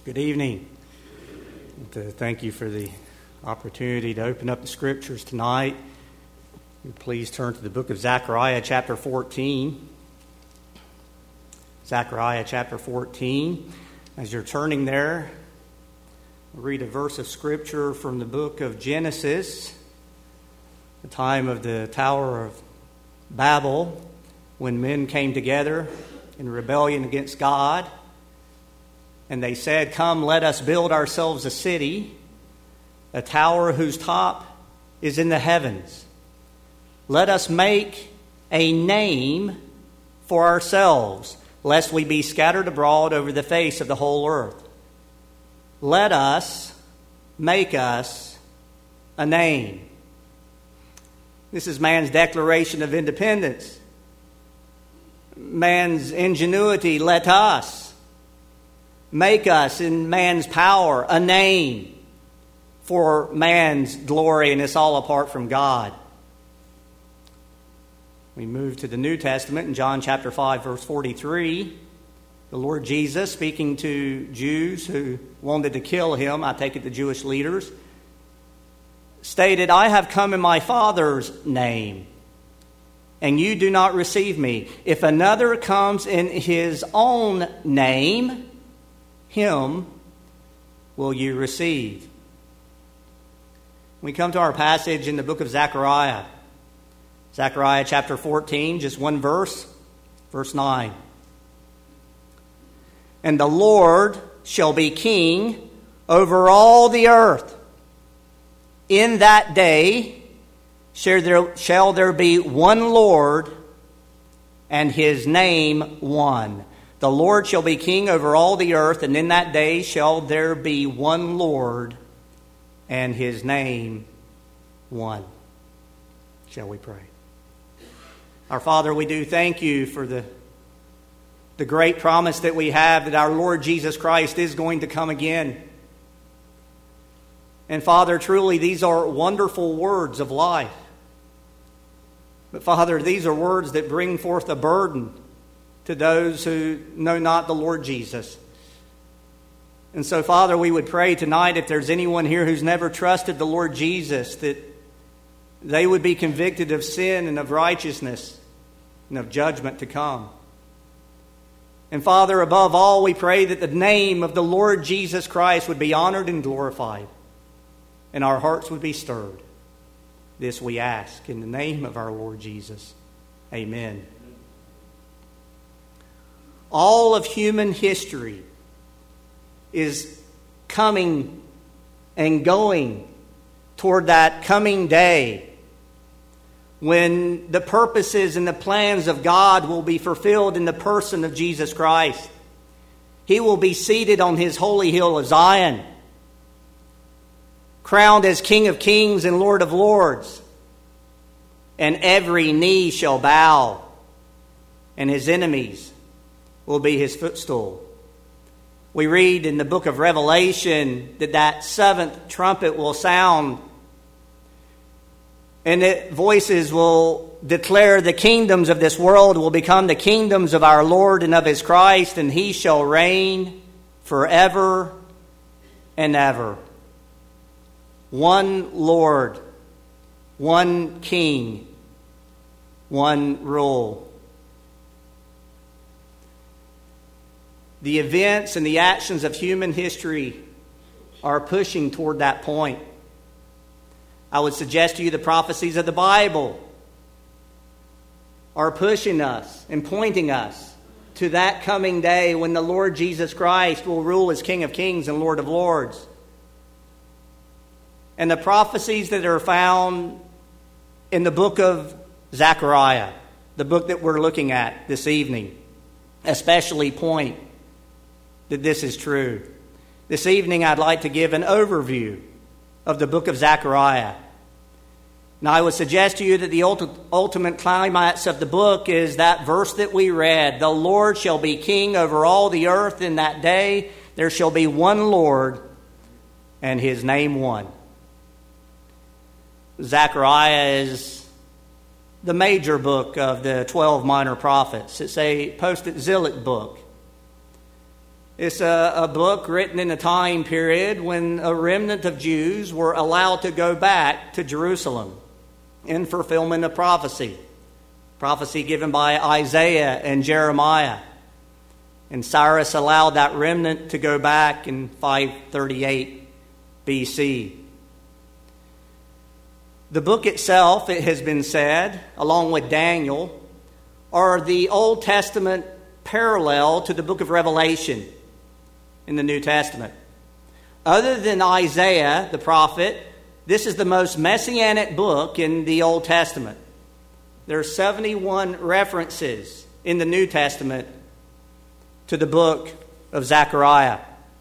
Good evening. Thank you for the opportunity to open up the Scriptures tonight. Please turn to the book of Zechariah chapter 14. Zechariah chapter 14. As you're turning there, we'll read a verse of Scripture from the book of Genesis, the time of the Tower of Babel, when men came together in rebellion against God. And they said, "Come, let us build ourselves a city, a tower whose top is in the heavens. Let us make a name for ourselves, lest we be scattered abroad over the face of the whole earth. Let us make us a name." This is man's declaration of independence. Man's ingenuity, let us make us in man's power a name for man's glory, and it's all apart from God. We move to the New Testament in John chapter 5, verse 43. The Lord Jesus, speaking to Jews who wanted to kill him, I take it the Jewish leaders, stated, "I have come in my Father's name, and you do not receive me. If another comes in his own name, him will you receive." We come to our passage in the book of Zechariah. Zechariah chapter 14, just one verse, verse 9. "And the Lord shall be king over all the earth. In that day shall there be one Lord, and his name one. The Lord shall be king over all the earth, and in that day shall there be one Lord, and his name one." Shall we pray? Our Father, we do thank you for the great promise that we have that our Lord Jesus Christ is going to come again. And Father, truly these are wonderful words of life. But Father, these are words that bring forth a burden to those who know not the Lord Jesus. And so, Father, we would pray tonight, if there's anyone here who's never trusted the Lord Jesus, that they would be convicted of sin and of righteousness and of judgment to come. And Father, above all, we pray that the name of the Lord Jesus Christ would be honored and glorified, and our hearts would be stirred. This we ask in the name of our Lord Jesus. Amen. All of human history is coming and going toward that coming day when the purposes and the plans of God will be fulfilled in the person of Jesus Christ. He will be seated on his holy hill of Zion, crowned as King of Kings and Lord of Lords, and every knee shall bow, and his enemies will be his footstool. We read in the book of Revelation that seventh trumpet will sound, and that voices will declare the kingdoms of this world will become the kingdoms of our Lord and of his Christ, and he shall reign forever and ever. One Lord, one King, one rule. The events and the actions of human history are pushing toward that point. I would suggest to you the prophecies of the Bible are pushing us and pointing us to that coming day when the Lord Jesus Christ will rule as King of Kings and Lord of Lords. And the prophecies that are found in the book of Zechariah, the book that we're looking at this evening, especially point that this is true. This evening I'd like to give an overview of the book of Zechariah. Now I would suggest to you that the ultimate climax of the book is that verse that we read. The Lord shall be king over all the earth. In that day there shall be one Lord, and his name one. Zechariah is the major book of the 12 minor prophets. It's a post-exilic book. It's a book written in a time period when a remnant of Jews were allowed to go back to Jerusalem in fulfillment of prophecy. Prophecy given by Isaiah and Jeremiah. And Cyrus allowed that remnant to go back in 538 BC. The book itself, it has been said, along with Daniel, are the Old Testament parallel to the book of Revelation in the New Testament. Other than Isaiah, the prophet, this is the most messianic book in the Old Testament. There are 71 references in the New Testament to the book of Zechariah.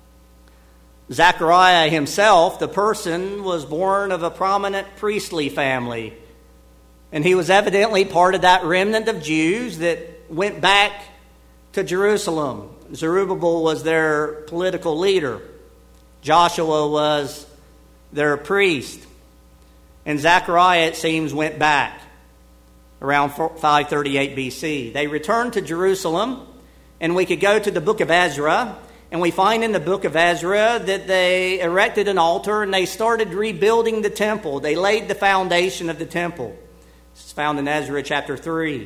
Zechariah himself, the person, was born of a prominent priestly family. And he was evidently part of that remnant of Jews that went back to Jerusalem. Zerubbabel was their political leader. Joshua was their priest. And Zechariah, it seems, went back around 538 BC. They returned to Jerusalem, and we could go to the book of Ezra, and we find in the book of Ezra that they erected an altar and they started rebuilding the temple. They laid the foundation of the temple. It's found in Ezra chapter 3.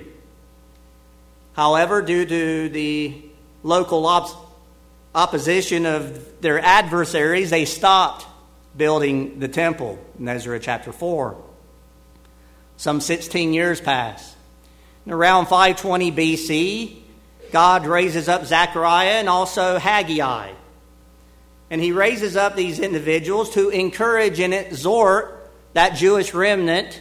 However, due to the local opposition of their adversaries, they stopped building the temple in Ezra chapter 4. Some 16 years pass. And around 520 BC, God raises up Zechariah and also Haggai. And he raises up these individuals to encourage and exhort that Jewish remnant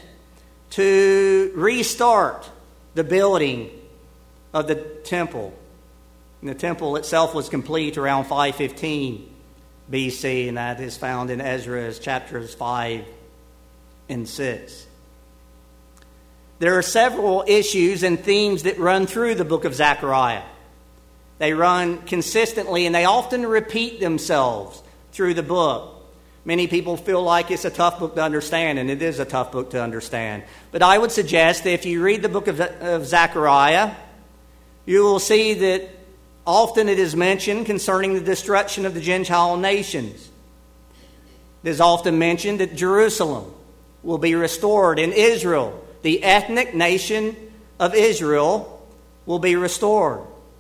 to restart the building of the temple. And the temple itself was complete around 515 BC, and that is found in Ezra's chapters 5 and 6. There are several issues and themes that run through the book of Zechariah. They run consistently, and they often repeat themselves through the book. Many people feel like it's a tough book to understand, and it is a tough book to understand. But I would suggest that if you read the book of Zechariah, you will see that often it is mentioned concerning the destruction of the Gentile nations. It is often mentioned that Jerusalem will be restored, and Israel, the ethnic nation of Israel, will be restored.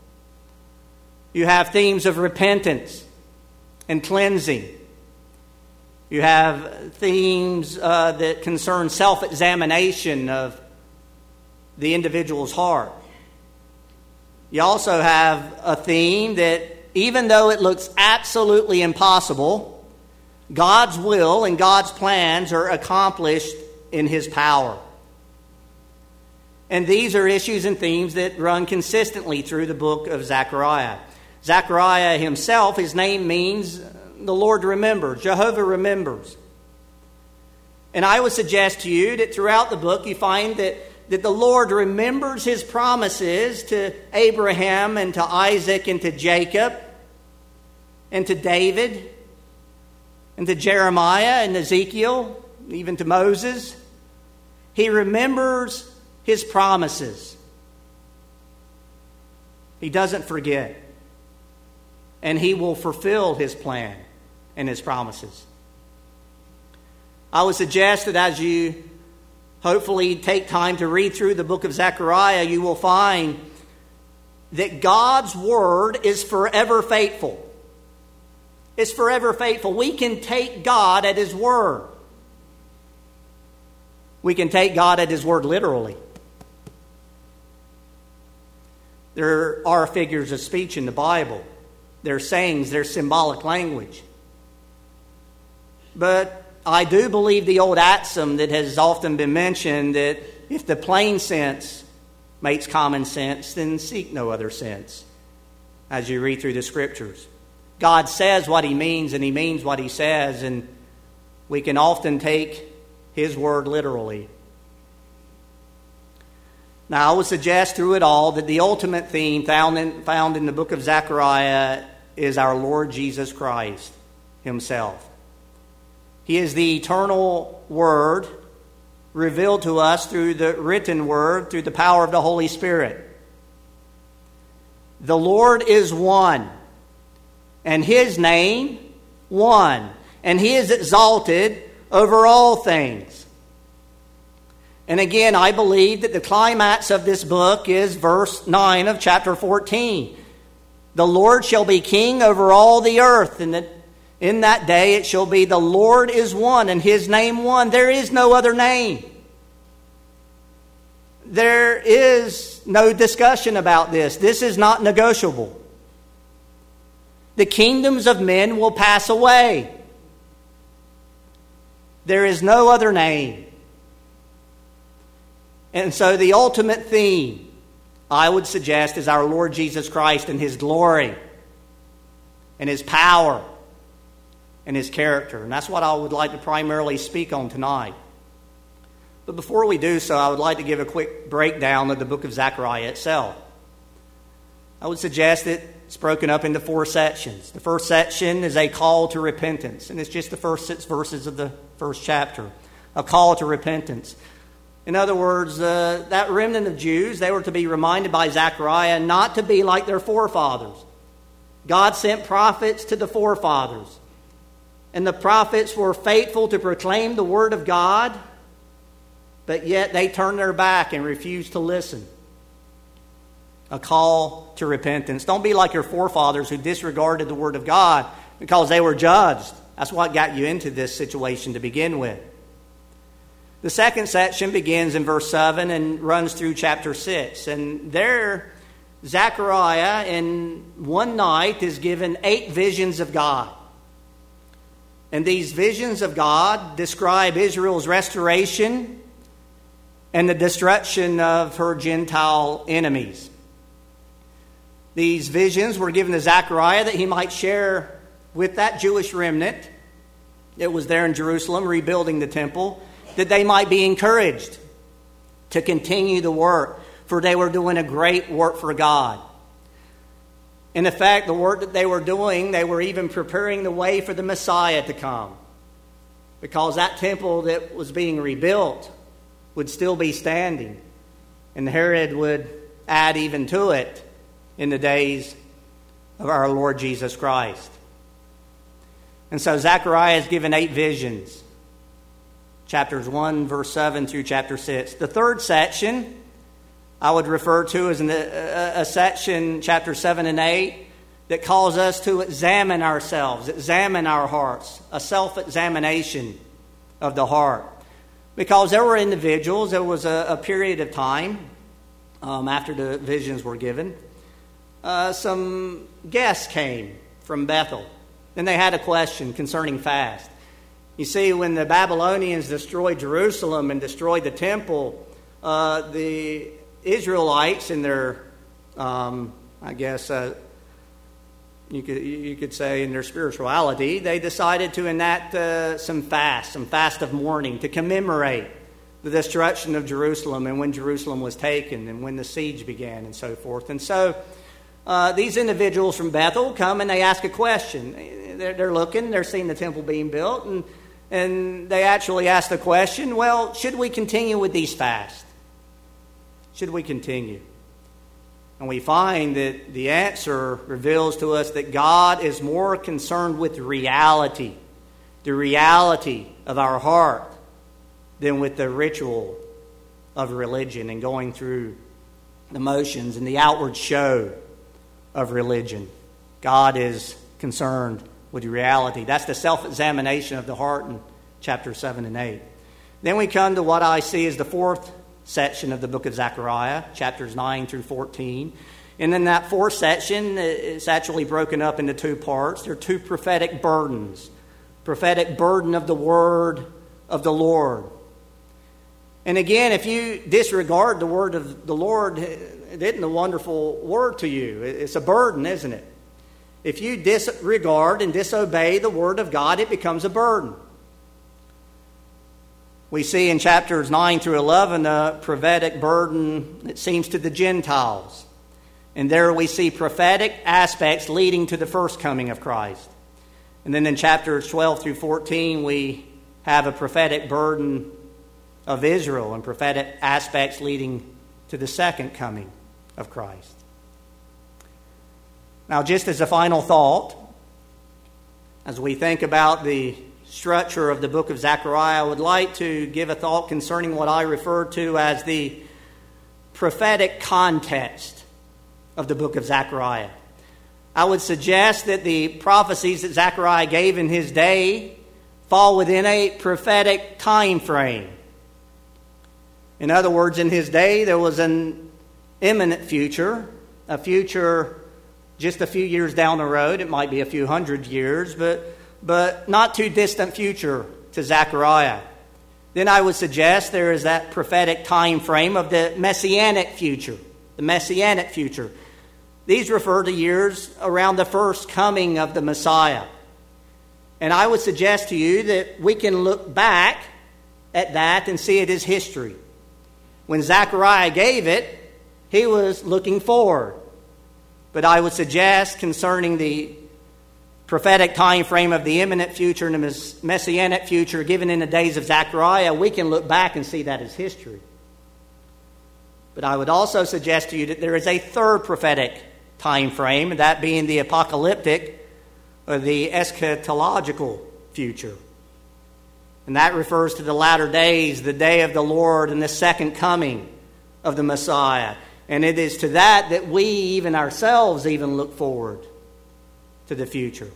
You have themes of repentance and cleansing. You have themes that concern self-examination of the individual's heart. You also have a theme that even though it looks absolutely impossible, God's will and God's plans are accomplished in His power. And these are issues and themes that run consistently through the book of Zechariah. Zechariah himself, his name means the Lord remembers, Jehovah remembers. And I would suggest to you that throughout the book you find that the Lord remembers His promises to Abraham and to Isaac and to Jacob and to David and to Jeremiah and Ezekiel, even to Moses. He remembers His promises. He doesn't forget. And He will fulfill His plan and His promises. I would suggest that as you hopefully take time to read through the book of Zechariah, you will find that God's word is forever faithful. It's forever faithful. We can take God at His word. We can take God at His word literally. There are figures of speech in the Bible. There are sayings, there's symbolic language. But I do believe the old axiom that has often been mentioned, that if the plain sense makes common sense, then seek no other sense as you read through the Scriptures. God says what He means, and He means what He says, and we can often take His word literally. Now, I would suggest through it all that the ultimate theme found in the book of Zechariah is our Lord Jesus Christ Himself. He is the eternal Word revealed to us through the written Word, through the power of the Holy Spirit. The Lord is one. and his name one, and he is exalted over all things. And again, I believe that the climax of this book is verse 9 of chapter 14. The Lord shall be king over all the earth, and in that day it shall be the Lord is one, and his name one. There is no other name. There is no discussion about this. This is not negotiable. The kingdoms of men will pass away. There is no other name. And so the ultimate theme, I would suggest, is our Lord Jesus Christ and his glory and his power and his character. And that's what I would like to primarily speak on tonight. But before we do so, I would like to give a quick breakdown of the book of Zechariah itself. I would suggest that it's broken up into 4 sections. The first section is a call to repentance, and it's just the first 6 verses of the first chapter. A call to repentance. In other words, that remnant of Jews, they were to be reminded by Zechariah not to be like their forefathers. God sent prophets to the forefathers, and the prophets were faithful to proclaim the word of God, but yet they turned their back and refused to listen. A call to repentance. Don't be like your forefathers who disregarded the word of God because they were judged. That's what got you into this situation to begin with. The second section begins in verse 7 and runs through chapter 6. And there, Zechariah in one night is given 8 visions of God. And these visions of God describe Israel's restoration and the destruction of her Gentile enemies. These visions were given to Zechariah that he might share with that Jewish remnant that was there in Jerusalem rebuilding the temple, that they might be encouraged to continue the work, for they were doing a great work for God. In effect, the work that they were doing, they were even preparing the way for the Messiah to come, because that temple that was being rebuilt would still be standing, and Herod would add even to it in the days of our Lord Jesus Christ. And so Zechariah is given 8 visions, chapters 1, verse 7 through chapter 6. The third section I would refer to as a section, chapter 7 and 8, that calls us to examine ourselves, examine our hearts, a self-examination of the heart. Because there were individuals, there was a period of time after the visions were given, some guests came from Bethel. Then they had a question concerning fast. You see, when the Babylonians destroyed Jerusalem and destroyed the temple, the Israelites in their, you could say in their spirituality, they decided to enact some fast of mourning to commemorate the destruction of Jerusalem and when Jerusalem was taken and when the siege began and so forth. And so these individuals from Bethel come and they ask a question. They're looking, they're seeing the temple being built, and they actually ask the question, well, should we continue with these fasts? Should we continue? And we find that the answer reveals to us that God is more concerned with reality, the reality of our heart, than with the ritual of religion and going through the motions and the outward show of religion. God is concerned with reality. That's the self-examination of the heart in chapter 7 and 8. Then we come to what I see as the fourth section of the book of Zechariah, chapters 9 through 14. And in that fourth section, it's actually broken up into 2 parts. There are 2 prophetic burdens. Prophetic burden of the word of the Lord. And again, if you disregard the word of the Lord, it isn't a wonderful word to you. It's a burden, isn't it? If you disregard and disobey the word of God, it becomes a burden. We see in chapters 9 through 11 a prophetic burden, it seems, to the Gentiles. And there we see prophetic aspects leading to the first coming of Christ. And then in chapters 12 through 14, we have a prophetic burden of Israel and prophetic aspects leading to the second coming of Christ. Now, just as a final thought, As we think about the structure of the book of Zechariah, I would like to give a thought concerning what I refer to as the prophetic context of the book of Zechariah. I would suggest that the prophecies that Zechariah gave in his day fall within a prophetic time frame. In other words, in his day, there was an imminent future, a future just a few years down the road. It might be a few hundred years, but not too distant future to Zechariah. Then I would suggest there is that prophetic time frame of the messianic future. The messianic future. These refer to years around the first coming of the Messiah. And I would suggest to you that we can look back at that and see it as history. When Zechariah gave it, he was looking forward. But I would suggest concerning the prophetic time frame of the imminent future and the messianic future given in the days of Zechariah, we can look back and see that as history. But I would also suggest to you that there is a third prophetic time frame, that being the apocalyptic or the eschatological future. And that refers to the latter days, the day of the Lord and the second coming of the Messiah. And it is to that we, even ourselves, even look forward to the future.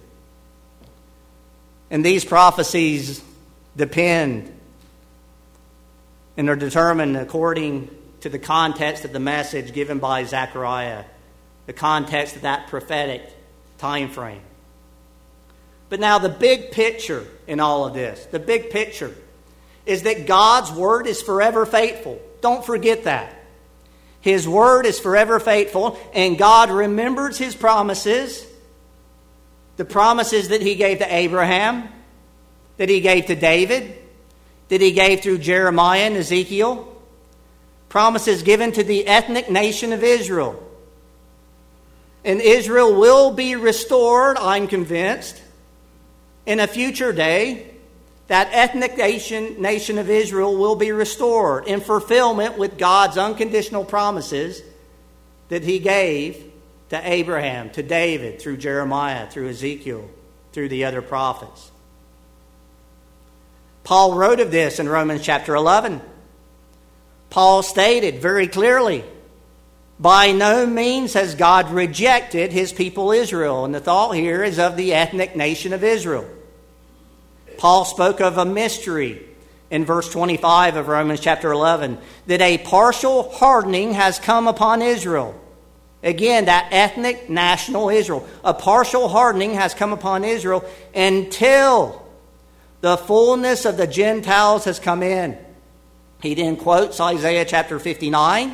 And these prophecies depend and are determined according to the context of the message given by Zechariah, the context of that prophetic time frame. But now the big picture in all of this, the big picture, is that God's word is forever faithful. Don't forget that. His word is forever faithful, and God remembers His promises, the promises that He gave to Abraham, that He gave to David, that He gave through Jeremiah and Ezekiel, promises given to the ethnic nation of Israel. And Israel will be restored, I'm convinced, in a future day. That ethnic nation of Israel will be restored in fulfillment with God's unconditional promises that He gave to Abraham, to David, through Jeremiah, through Ezekiel, through the other prophets. Paul wrote of this in Romans chapter 11. Paul stated very clearly, by no means has God rejected His people Israel. And the thought here is of the ethnic nation of Israel. Paul spoke of a mystery in verse 25 of Romans chapter 11, that a partial hardening has come upon Israel. Again, that ethnic national Israel. A partial hardening has come upon Israel until the fullness of the Gentiles has come in. He then quotes Isaiah chapter 59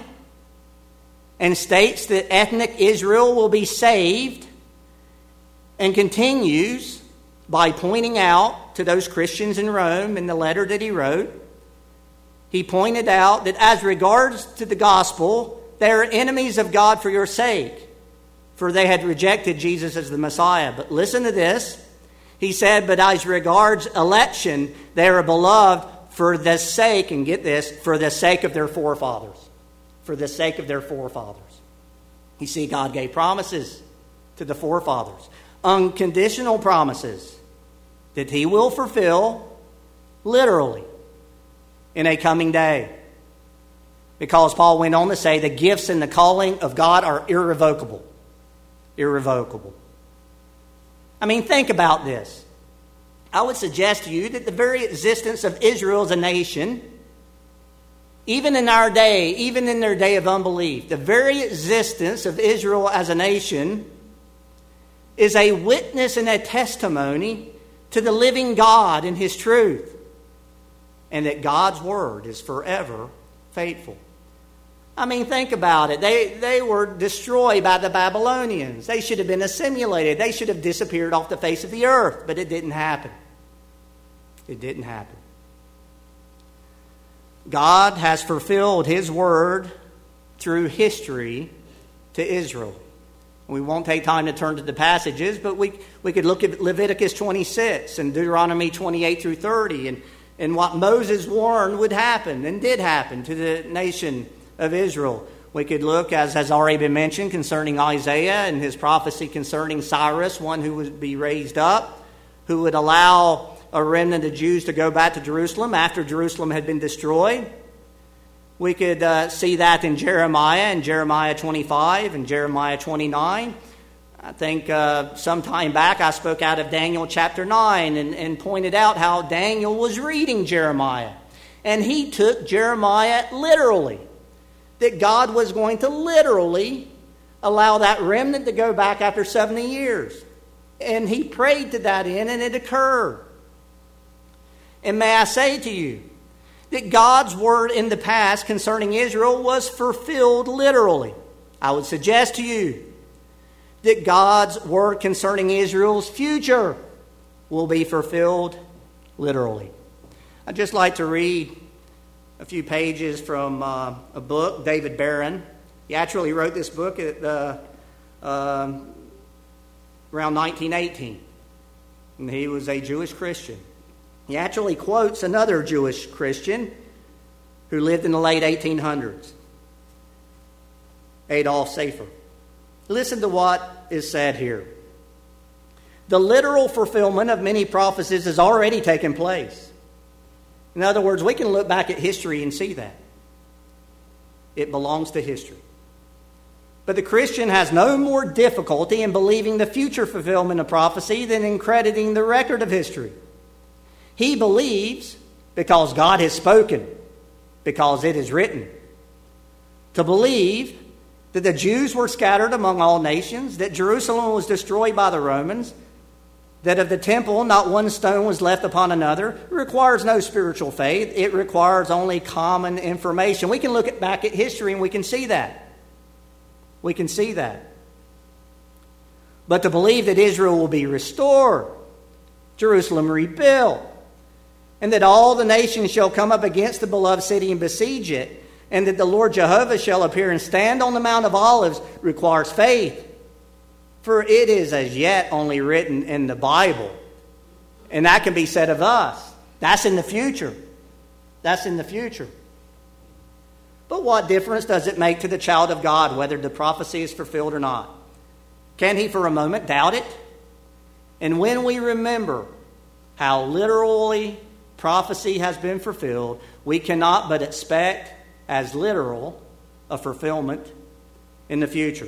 and states that ethnic Israel will be saved, and continues by pointing out to those Christians in Rome in the letter that he wrote. He pointed out that as regards to the gospel, they are enemies of God for your sake, for they had rejected Jesus as the Messiah. But listen to this. He said, but as regards election, they are beloved for the sake, and get this, for the sake of their forefathers. For the sake of their forefathers. You see, God gave promises to the forefathers. Unconditional promises that He will fulfill literally in a coming day. Because Paul went on to say the gifts and the calling of God are irrevocable. Irrevocable. I mean, think about this. I would suggest to you that the very existence of Israel as a nation, even in our day, even in their day of unbelief, the very existence of Israel as a nation is a witness and a testimony to the living God and His truth, and that God's word is forever faithful. I mean, think about it. They were destroyed by the Babylonians. They should have been assimilated. They should have disappeared off the face of the earth, but it didn't happen. It didn't happen. God has fulfilled His word through history to Israel. We won't take time to turn to the passages, but we could look at Leviticus 26 and Deuteronomy 28 through 30 and what Moses warned would happen and did happen to the nation of Israel. We could look, as has already been mentioned, concerning Isaiah and his prophecy concerning Cyrus, one who would be raised up who would allow a remnant of Jews to go back to Jerusalem after Jerusalem had been destroyed. We could see that in Jeremiah 25 and Jeremiah 29. I think some time back I spoke out of Daniel chapter 9 and pointed out how Daniel was reading Jeremiah. And he took Jeremiah literally. That God was going to literally allow that remnant to go back after 70 years. And he prayed to that end, and it occurred. And may I say to you that God's word in the past concerning Israel was fulfilled literally. I would suggest to you that God's word concerning Israel's future will be fulfilled literally. I'd just like to read a few pages from a book, David Barron. He actually wrote this book at around 1918. And he was a Jewish Christian. He actually quotes another Jewish Christian who lived in the late 1800s, Adolf Sefer. Listen to what is said here. The literal fulfillment of many prophecies has already taken place. In other words, we can look back at history and see that. It belongs to history. But the Christian has no more difficulty in believing the future fulfillment of prophecy than in crediting the record of history. He believes because God has spoken, because it is written. To believe that the Jews were scattered among all nations, that Jerusalem was destroyed by the Romans, that of the temple not one stone was left upon another, requires no spiritual faith. It requires only common information. We can look back at history and we can see that. We can see that. But to believe that Israel will be restored, Jerusalem rebuilt, and that all the nations shall come up against the beloved city and besiege it, and that the Lord Jehovah shall appear and stand on the Mount of Olives, requires faith. For it is as yet only written in the Bible. And that can be said of us. That's in the future. That's in the future. But what difference does it make to the child of God whether the prophecy is fulfilled or not? Can he for a moment doubt it? And when we remember how literally prophecy has been fulfilled, we cannot but expect as literal a fulfillment in the future.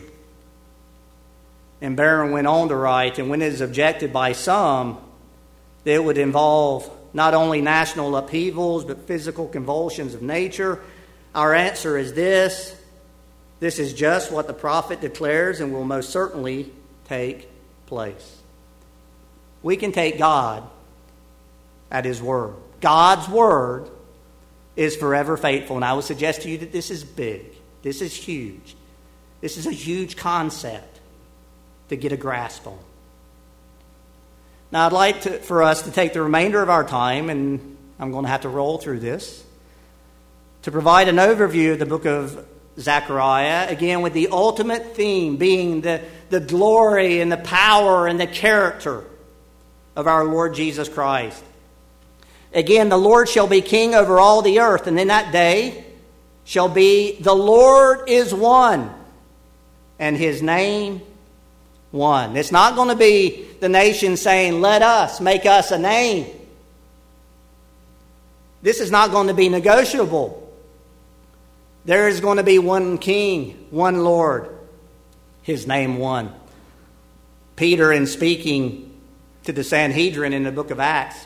And Barron went on to write, and when it is objected by some that it would involve not only national upheavals but physical convulsions of nature, our answer is this: this is just what the prophet declares and will most certainly take place. We can take God at His word. God's word is forever faithful. And I would suggest to you that this is big. This is huge. This is a huge concept to get a grasp on. Now I'd like for us to take the remainder of our time, and I'm going to have to roll through this, to provide an overview of the book of Zechariah, again with the ultimate theme being the glory and the power and the character of our Lord Jesus Christ. Again, the Lord shall be king over all the earth, and in that day shall be the Lord is one, and His name one. It's not going to be the nation saying, let us make us a name. This is not going to be negotiable. There is going to be one king, one Lord, His name one. Peter, in speaking to the Sanhedrin in the book of Acts,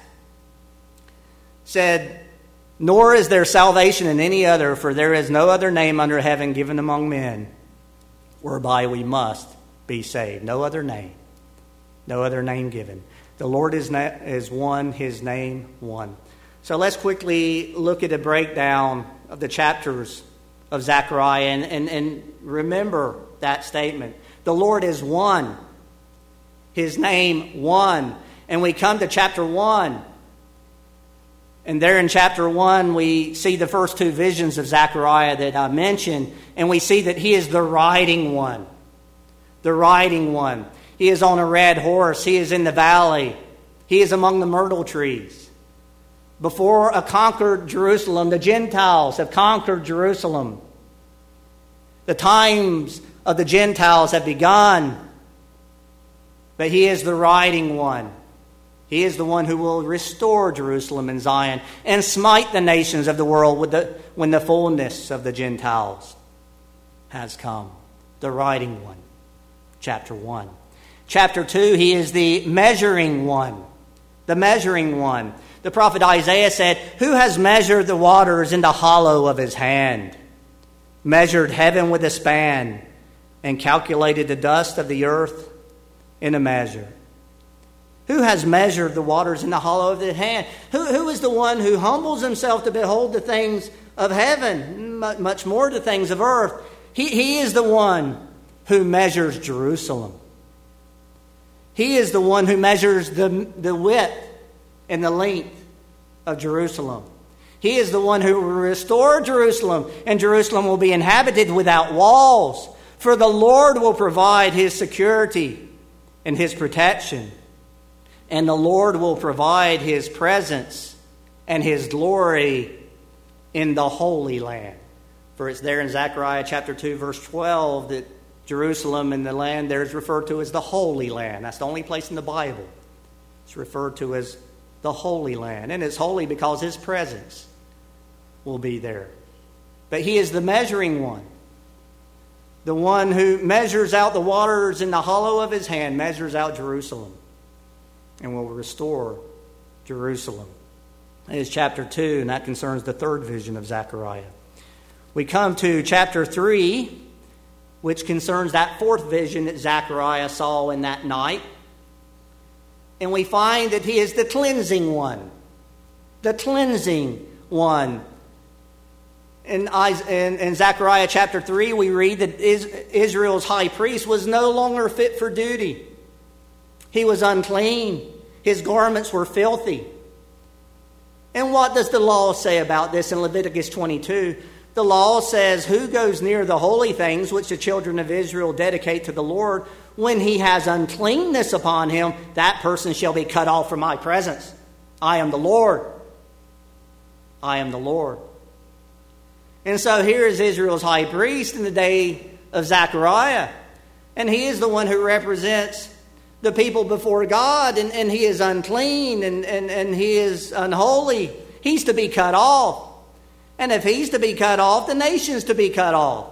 said, nor is there salvation in any other, for there is no other name under heaven given among men whereby we must be saved. No other name. No other name given. The Lord is one, His name one. So let's quickly look at a breakdown of the chapters of Zechariah and remember that statement. The Lord is one. His name one. And we come to chapter 1. And there in chapter 1, we see the first two visions of Zechariah that I mentioned. And we see that he is the riding one. The riding one. He is on a red horse. He is in the valley. He is among the myrtle trees. Before a conquered Jerusalem, the Gentiles have conquered Jerusalem. The times of the Gentiles have begun. But he is the riding one. He is the one who will restore Jerusalem and Zion and smite the nations of the world when the fullness of the Gentiles has come. The writing one, chapter 1. Chapter 2, he is the measuring one. The measuring one. The prophet Isaiah said, "Who has measured the waters in the hollow of his hand, measured heaven with a span, and calculated the dust of the earth in a measure?" Who has measured the waters in the hollow of his hand? Who is the one who humbles himself to behold the things of heaven, much more the things of earth? He is the one who measures Jerusalem. He is the one who measures the width and the length of Jerusalem. He is the one who will restore Jerusalem, and Jerusalem will be inhabited without walls. For the Lord will provide his security and his protection. And the Lord will provide his presence and his glory in the Holy Land. For it's there in Zechariah chapter 2, verse 12, that Jerusalem and the land there is referred to as the Holy Land. That's the only place in the Bible it's referred to as the Holy Land. And it's holy because his presence will be there. But he is the measuring one. The one who measures out the waters in the hollow of his hand, measures out Jerusalem, and will restore Jerusalem. That is chapter 2, and that concerns the third vision of Zechariah. We come to chapter 3, which concerns that fourth vision that Zechariah saw in that night. And we find that he is the cleansing one. The cleansing one. In Zechariah chapter 3, we read that Israel's high priest was no longer fit for duty. He was unclean. His garments were filthy. And what does the law say about this in Leviticus 22? The law says, "Who goes near the holy things which the children of Israel dedicate to the Lord, when he has uncleanness upon him, that person shall be cut off from my presence. I am the Lord. I am the Lord." And so here is Israel's high priest in the day of Zechariah. And he is the one who represents the people before God, and he is unclean and he is unholy. He's to be cut off. And if he's to be cut off, the nation's to be cut off.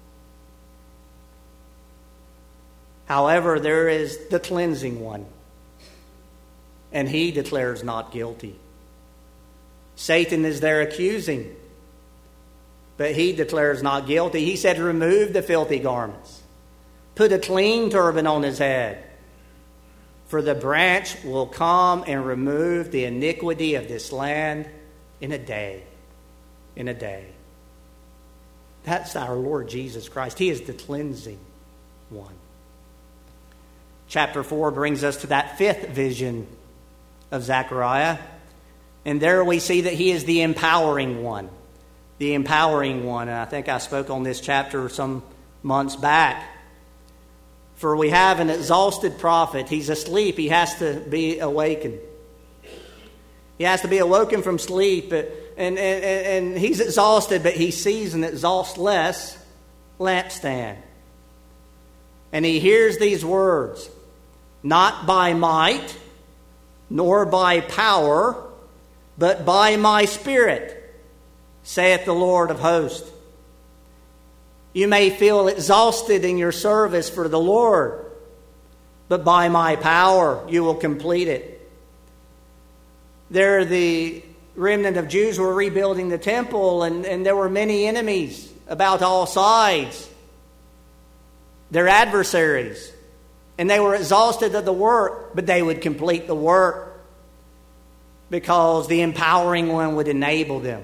However, there is the cleansing one, and he declares not guilty. Satan is there accusing, but he declares not guilty. He said, "Remove the filthy garments. Put a clean turban on his head. For the branch will come and remove the iniquity of this land in a day." In a day. That's our Lord Jesus Christ. He is the cleansing one. Chapter 4 brings us to that fifth vision of Zechariah. And there we see that he is the empowering one. The empowering one. And I think I spoke on this chapter some months back. For we have an exhausted prophet. He's asleep. He has to be awakened. He has to be awoken from sleep. And he's exhausted, but he sees an exhaustless lampstand. And he hears these words, "Not by might, nor by power, but by my Spirit, saith the Lord of hosts." You may feel exhausted in your service for the Lord, but by my power you will complete it. There the remnant of Jews were rebuilding the temple, and there were many enemies about all sides. Their adversaries. And they were exhausted of the work, but they would complete the work because the empowering one would enable them.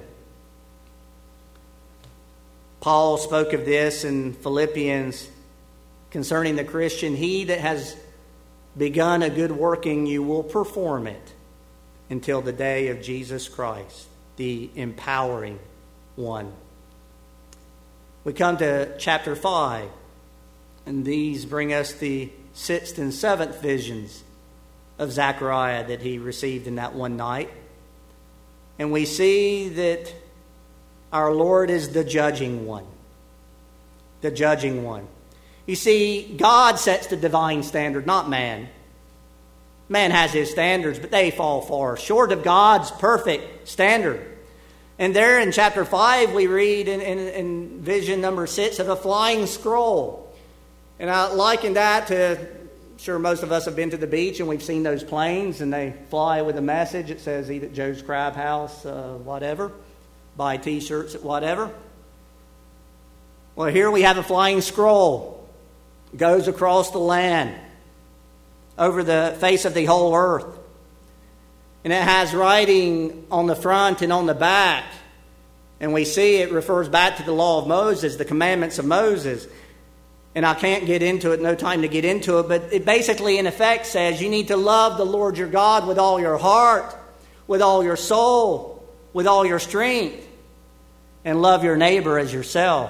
Paul spoke of this in Philippians concerning the Christian. "He that has begun a good working, you will perform it until the day of Jesus Christ," the empowering one. We come to chapter 5, and these bring us the sixth and seventh visions of Zechariah that he received in that one night. And we see that our Lord is the judging one. The judging one. You see, God sets the divine standard, not man. Man has his standards, but they fall far short of God's perfect standard. And there in chapter 5, we read in vision number 6 of a flying scroll. And I liken that to, sure most of us have been to the beach and we've seen those planes and they fly with a message. It says eat at Joe's Crab House, whatever. Buy t-shirts at whatever. Well, here we have a flying scroll. It goes across the land, over the face of the whole earth. And it has writing on the front and on the back. And we see it refers back to the law of Moses, the commandments of Moses. And I can't get into it, no time to get into it, but it basically in effect says you need to love the Lord your God with all your heart, with all your soul, with all your strength, and love your neighbor as yourself.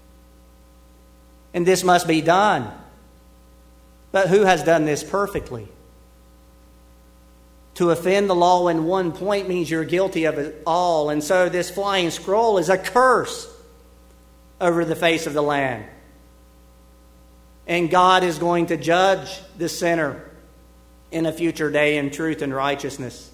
And this must be done. But who has done this perfectly? To offend the law in one point means you're guilty of it all. And so this flying scroll is a curse over the face of the land. And God is going to judge the sinner in a future day in truth and righteousness.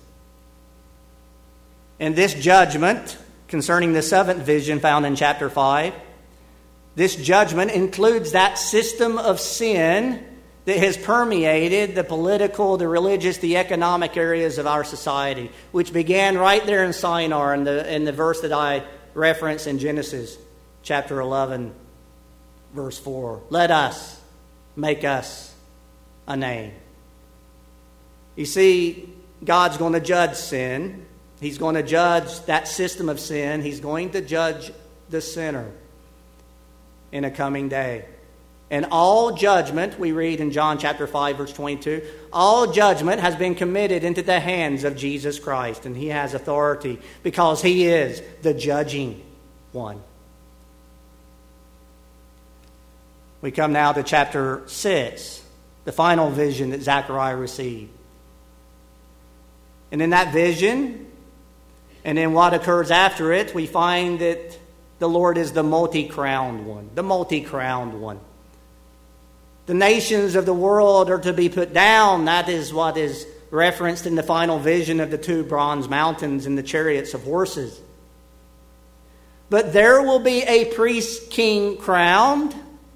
And this judgment concerning the seventh vision found in chapter 5, this judgment includes that system of sin that has permeated the political, the religious, the economic areas of our society, which began right there in Shinar in the verse that I referenced in Genesis chapter 11, verse 4. Let us make us a name. You see, God's going to judge sin. He's going to judge that system of sin. He's going to judge the sinner in a coming day. And all judgment, we read in John chapter 5, verse 22, all judgment has been committed into the hands of Jesus Christ. And He has authority because He is the judging one. We come now to chapter 6, the final vision that Zechariah received. And in that vision, and in what occurs after it, we find that the Lord is the multi-crowned one. The multi-crowned one. The nations of the world are to be put down. That is what is referenced in the final vision of the two bronze mountains and the chariots of horses. But there will be a priest-king crowned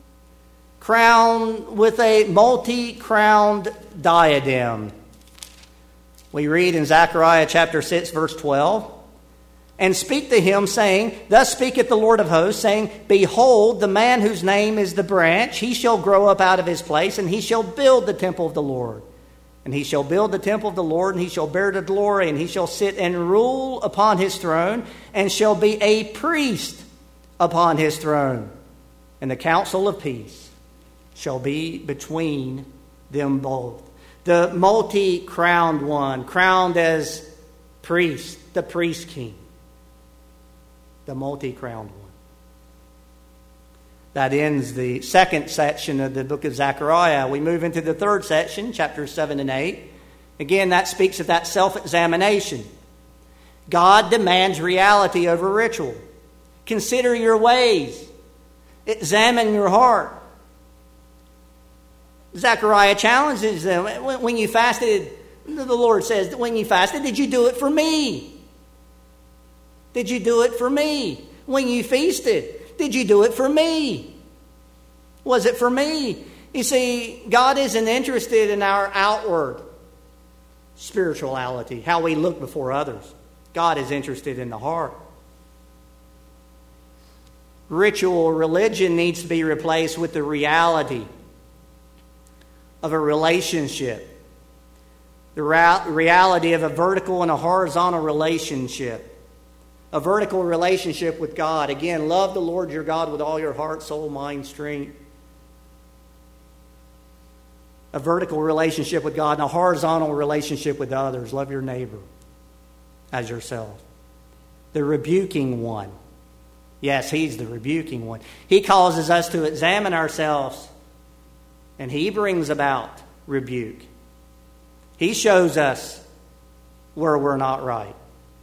with a multi-crowned diadem. We read in Zechariah chapter 6, verse 12, and speak to him, saying, thus speaketh the Lord of hosts, saying, behold, the man whose name is the branch, he shall grow up out of his place, and he shall build the temple of the Lord. And he shall build the temple of the Lord, and he shall bear the glory, and he shall sit and rule upon his throne, and shall be a priest upon his throne. And the counsel of peace shall be between them both. The multi-crowned one, crowned as priest, the priest king. The multi-crowned one. That ends the second section of the book of Zechariah. We move into the third section, chapters 7 and 8. Again, that speaks of that self-examination. God demands reality over ritual. Consider your ways. Examine your heart. Zechariah challenges them. When you fasted, the Lord says, when you fasted, did you do it for me? Did you do it for me? When you feasted, did you do it for me? Was it for me? You see, God isn't interested in our outward spirituality, how we look before others. God is interested in the heart. Ritual religion needs to be replaced with the reality of a relationship. The reality of a vertical and a horizontal relationship. A vertical relationship with God. Again, love the Lord your God with all your heart, soul, mind, strength. A vertical relationship with God and a horizontal relationship with others. Love your neighbor as yourself. The rebuking one. Yes, He's the rebuking one. He causes us to examine ourselves, and He brings about rebuke. He shows us where we're not right.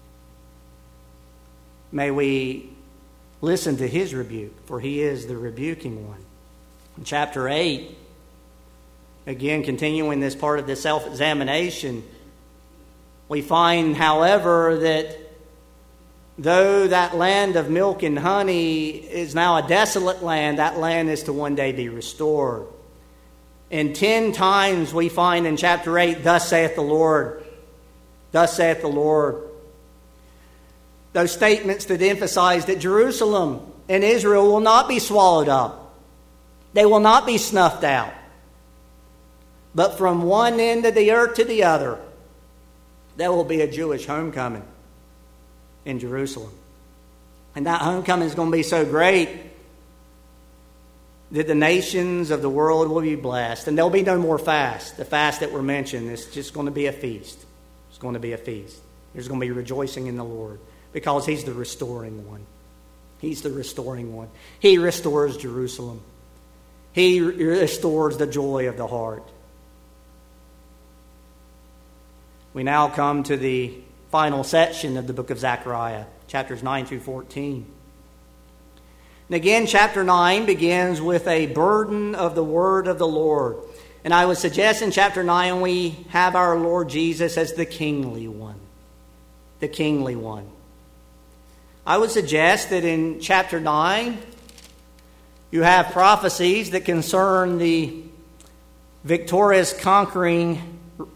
May we listen to His rebuke, for He is the rebuking one. In chapter 8, Again, continuing this part of the self-examination, we find, however, that though that land of milk and honey is now a desolate land, that land is to one day be restored. And 10 times we find in chapter 8, thus saith the Lord. Thus saith the Lord. Those statements that emphasize that Jerusalem and Israel will not be swallowed up. They will not be snuffed out. But from one end of the earth to the other, there will be a Jewish homecoming in Jerusalem. And that homecoming is going to be so great that the nations of the world will be blessed. And there'll be no more fast. The fast that were mentioned is just going to be a feast. It's going to be a feast. There's going to be rejoicing in the Lord because He's the restoring one. He's the restoring one. He restores Jerusalem. He restores the joy of the heart. We now come to the final section of the book of Zechariah, chapters 9 through 14. And again, chapter 9 begins with a burden of the word of the Lord. And I would suggest in chapter 9 we have our Lord Jesus as the kingly one. The kingly one. I would suggest that in chapter 9 you have prophecies that concern the victorious conquering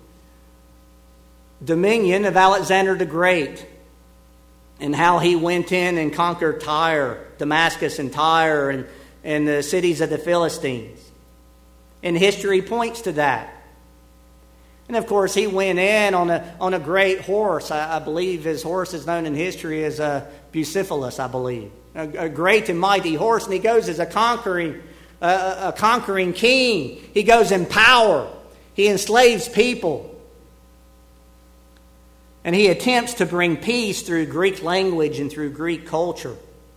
dominion of Alexander the Great and how he went in and conquered Tyre, Damascus and Tyre and the cities of the Philistines. And history points to that. And of course he went in on a great horse. I believe his horse is known in history as Bucephalus, I believe. A great and mighty horse, and he goes as a conquering king. He goes in power. He enslaves people. And he attempts to bring peace through Greek language and through Greek culture.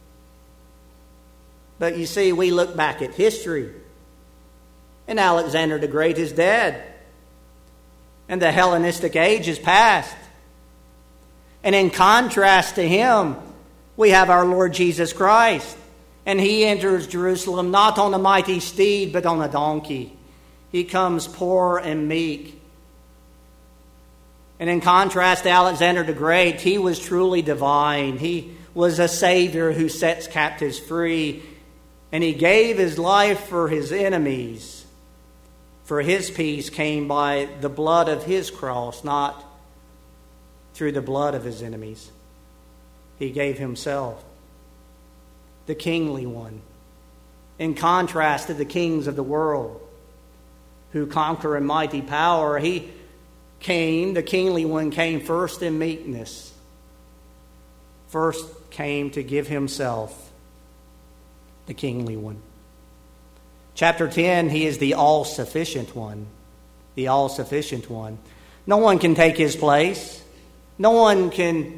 But you see, we look back at history, and Alexander the Great is dead. And the Hellenistic age is past. And in contrast to him, we have our Lord Jesus Christ. And he enters Jerusalem not on a mighty steed, but on a donkey. He comes poor and meek. And in contrast to Alexander the Great, he was truly divine. He was a Savior who sets captives free. And he gave his life for his enemies. For his peace came by the blood of his cross, not through the blood of his enemies. He gave himself, the kingly one, in contrast to the kings of the world who conquer in mighty power. The kingly one came first in meekness. First came to give himself, the kingly one. Chapter 10, he is the all-sufficient one. The all-sufficient one. No one can take his place. No one can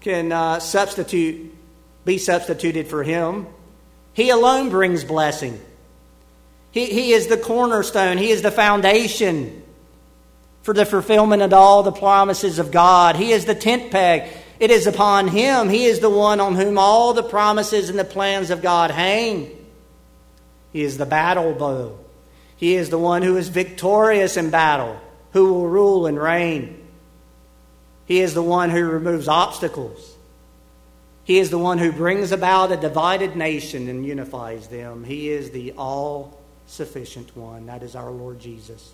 be substituted for him. He alone brings blessing. He is the cornerstone. He is the foundation for the fulfillment of all the promises of God. He is the tent peg. It is upon him. He is the one on whom all the promises and the plans of God hang. He is the battle bow. He is the one who is victorious in battle, who will rule and reign. He is the one who removes obstacles. He is the one who brings about a divided nation and unifies them. He is the all-sufficient one. That is our Lord Jesus.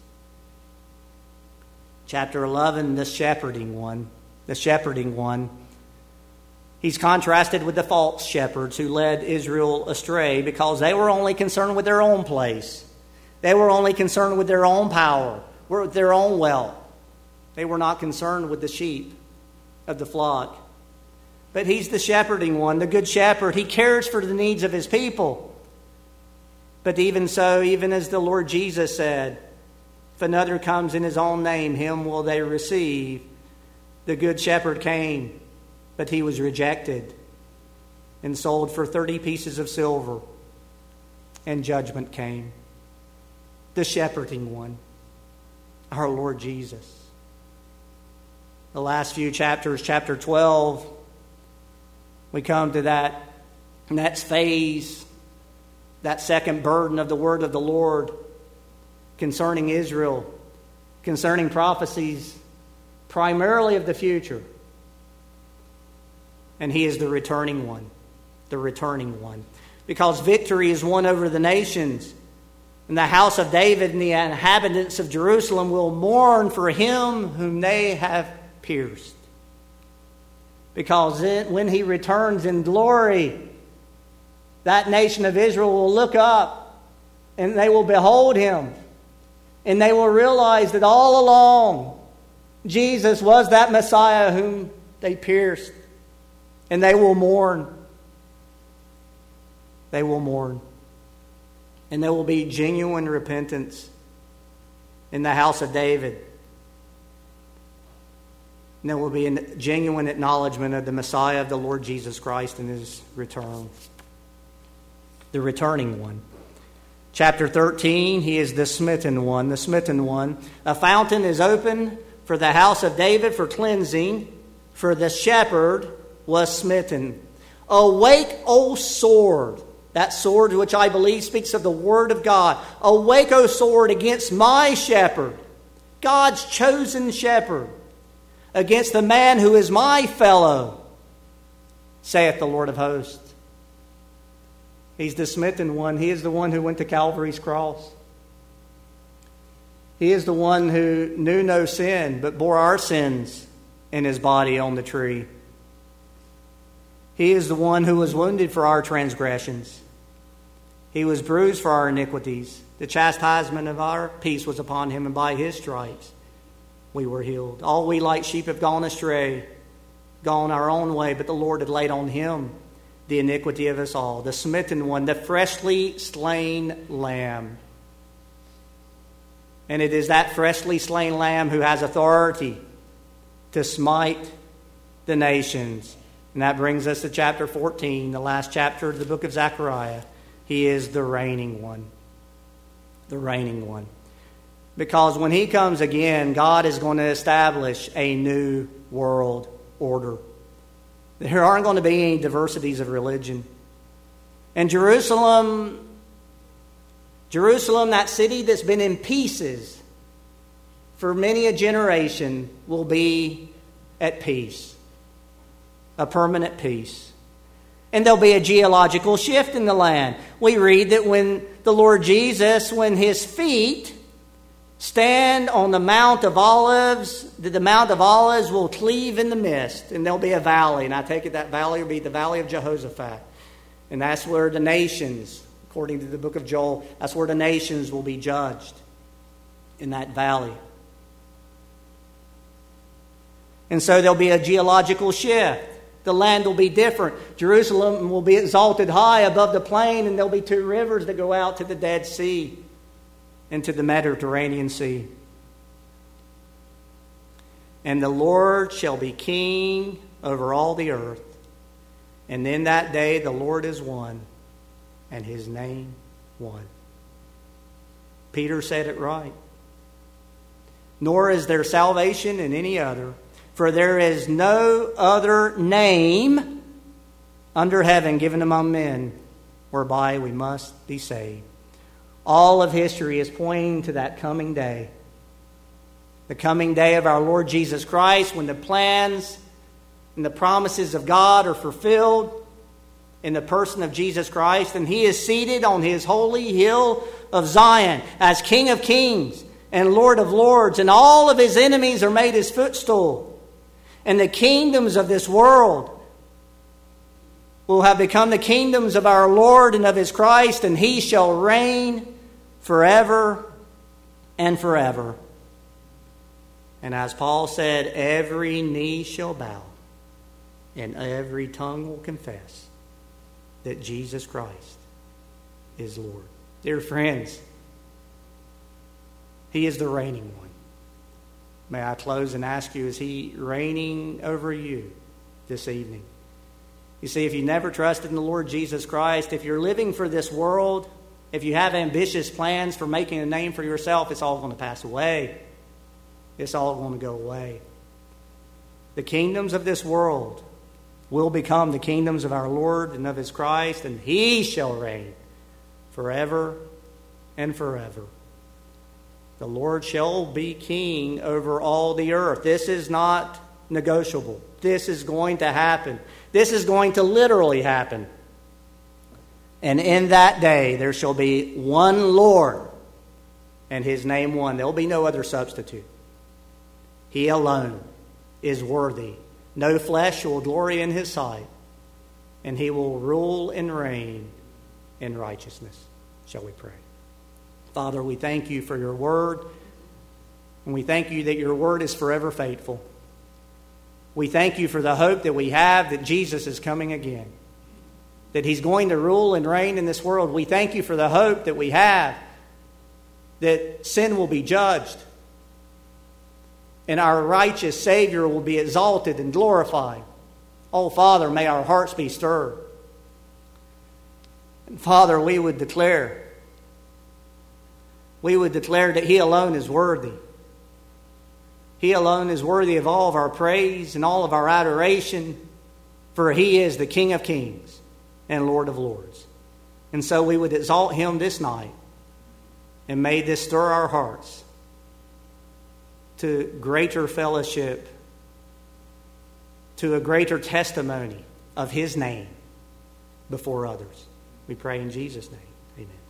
Chapter 11, the shepherding one. The shepherding one. He's contrasted with the false shepherds who led Israel astray because they were only concerned with their own place. They were only concerned with their own power, with their own wealth. They were not concerned with the sheep of the flock. But he's the shepherding one, the good shepherd. He cares for the needs of his people. But even so, even as the Lord Jesus said, if another comes in his own name, him will they receive. The good shepherd came, but he was rejected and sold for 30 pieces of silver. And judgment came. The shepherding one, our Lord Jesus. The last few chapters, chapter 12, we come to that next phase, that second burden of the word of the Lord concerning Israel, concerning prophecies primarily of the future. And he is the returning one. The returning one. Because victory is won over the nations. And the house of David and the inhabitants of Jerusalem will mourn for him whom they have pierced. Because when he returns in glory, that nation of Israel will look up and they will behold him. And they will realize that all along, Jesus was that Messiah whom they pierced. And they will mourn. They will mourn. And there will be genuine repentance in the house of David. And there will be a genuine acknowledgement of the Messiah of the Lord Jesus Christ in his return. The returning one. Chapter 13, he is the smitten one. The smitten one. A fountain is opened for the house of David for cleansing, for the shepherd was smitten. Awake, O sword! That sword which I believe speaks of the word of God. Awake, O sword, against my shepherd, God's chosen shepherd, against the man who is my fellow, saith the Lord of hosts. He's the smitten one. He is the one who went to Calvary's cross. He is the one who knew no sin, but bore our sins in his body on the tree. He is the one who was wounded for our transgressions. He was bruised for our iniquities. The chastisement of our peace was upon him, and by his stripes we were healed. All we like sheep have gone astray, gone our own way, but the Lord had laid on him the iniquity of us all. The smitten one, the freshly slain lamb. And it is that freshly slain lamb who has authority to smite the nations. And that brings us to chapter 14, the last chapter of the book of Zechariah. He is the reigning one. The reigning one. Because when he comes again, God is going to establish a new world order. There aren't going to be any diversities of religion. And Jerusalem, that city that's been in pieces for many a generation, will be at peace. A permanent peace. And there'll be a geological shift in the land. We read that when the Lord Jesus, when his feet stand on the Mount of Olives, that the Mount of Olives will cleave in the mist, and there'll be a valley. And I take it that valley will be the valley of Jehoshaphat. And that's where the nations, according to the book of Joel, that's where the nations will be judged, in that valley. And so there'll be a geological shift. The land will be different. Jerusalem will be exalted high above the plain, and there'll be two rivers that go out to the Dead Sea and to the Mediterranean Sea. And the Lord shall be king over all the earth. And in that day the Lord is one, and his name one. Peter said it right. Nor is there salvation in any other, for there is no other name under heaven given among men whereby we must be saved. All of history is pointing to that coming day. The coming day of our Lord Jesus Christ, when the plans and the promises of God are fulfilled in the person of Jesus Christ, and he is seated on his holy hill of Zion as King of Kings and Lord of Lords, and all of his enemies are made his footstool. And the kingdoms of this world will have become the kingdoms of our Lord and of his Christ, and he shall reign forever and forever. And as Paul said, every knee shall bow and every tongue will confess that Jesus Christ is Lord. Dear friends, he is the reigning one. May I close and ask you, is he reigning over you this evening? You see, if you never trusted in the Lord Jesus Christ, if you're living for this world, if you have ambitious plans for making a name for yourself, it's all going to pass away. It's all going to go away. The kingdoms of this world will become the kingdoms of our Lord and of his Christ, and he shall reign forever and forever. The Lord shall be king over all the earth. This is not negotiable. This is going to happen. This is going to literally happen. And in that day there shall be one Lord, and his name one. There will be no other substitute. He alone is worthy. No flesh will glory in his sight, and he will rule and reign in righteousness. Shall we pray? Father, we thank you for your word, and we thank you that your word is forever faithful. We thank you for the hope that we have that Jesus is coming again, that he's going to rule and reign in this world. We thank you for the hope that we have that sin will be judged and our righteous Savior will be exalted and glorified. Oh, Father, may our hearts be stirred. And Father, we would declare that he alone is worthy. He alone is worthy of all of our praise and all of our adoration, for he is the King of kings and Lord of lords. And so we would exalt him this night, and may this stir our hearts to greater fellowship, to a greater testimony of his name before others. We pray in Jesus' name. Amen.